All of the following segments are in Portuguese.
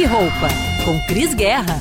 e Roupa, com Cris Guerra.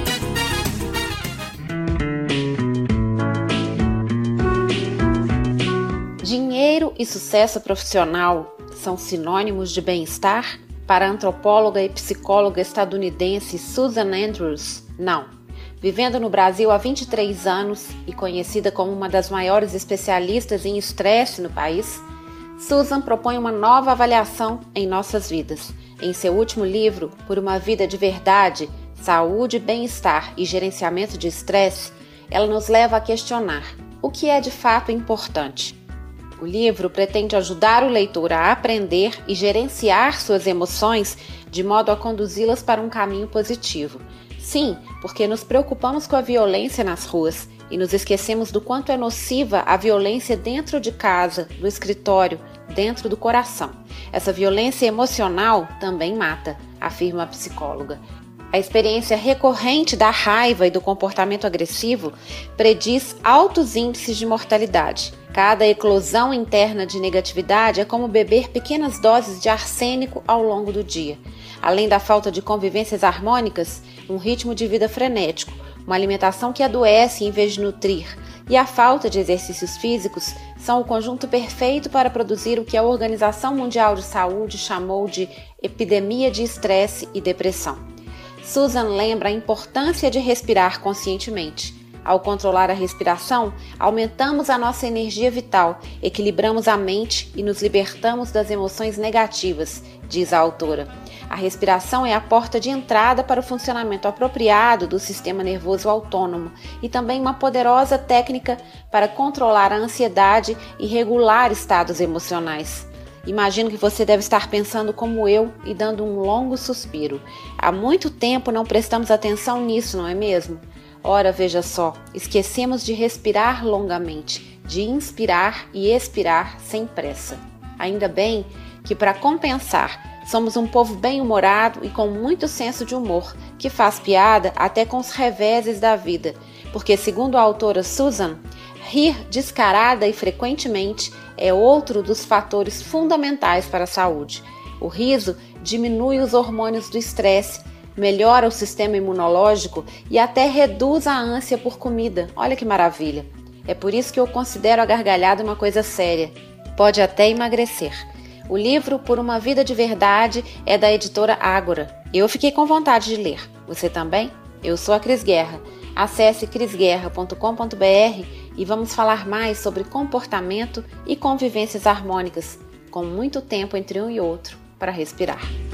Dinheiro e sucesso profissional são sinônimos de bem-estar? Para a antropóloga e psicóloga estadunidense Susan Andrews, não. Vivendo no Brasil há 23 anos e conhecida como uma das maiores especialistas em estresse no país, Susan propõe uma nova avaliação em nossas vidas. Em seu último livro, Por uma Vida de Verdade, Saúde, Bem-Estar e Gerenciamento de Estresse, ela nos leva a questionar o que é de fato importante. O livro pretende ajudar o leitor a aprender e gerenciar suas emoções de modo a conduzi-las para um caminho positivo. Sim, porque nos preocupamos com a violência nas ruas e nos esquecemos do quanto é nociva a violência dentro de casa, do escritório, dentro do coração. Essa violência emocional também mata, afirma a psicóloga. A experiência recorrente da raiva e do comportamento agressivo prediz altos índices de mortalidade. Cada eclosão interna de negatividade é como beber pequenas doses de arsênico ao longo do dia. Além da falta de convivências harmônicas, um ritmo de vida frenético, uma alimentação que adoece em vez de nutrir e a falta de exercícios físicos são o conjunto perfeito para produzir o que a Organização Mundial de Saúde chamou de epidemia de estresse e depressão. Susan lembra a importância de respirar conscientemente. Ao controlar a respiração, aumentamos a nossa energia vital, equilibramos a mente e nos libertamos das emoções negativas, diz a autora. A respiração é a porta de entrada para o funcionamento apropriado do sistema nervoso autônomo e também uma poderosa técnica para controlar a ansiedade e regular estados emocionais. Imagino que você deve estar pensando como eu e dando um longo suspiro. Há muito tempo não prestamos atenção nisso, não é mesmo? Ora, veja só, esquecemos de respirar longamente, de inspirar e expirar sem pressa. Ainda bem que, para compensar, somos um povo bem-humorado e com muito senso de humor, que faz piada até com os reveses da vida, porque, segundo a autora Susan, rir descarada e frequentemente é outro dos fatores fundamentais para a saúde. O riso diminui os hormônios do estresse, melhora o sistema imunológico e até reduz a ânsia por comida. Olha que maravilha! É por isso que eu considero a gargalhada uma coisa séria. Pode até emagrecer. O livro Por uma Vida de Verdade é da editora Ágora. Eu fiquei com vontade de ler. Você também? Eu sou a Cris Guerra. Acesse crisguerra.com.br e vamos falar mais sobre comportamento e convivências harmônicas, com muito tempo entre um e outro para respirar.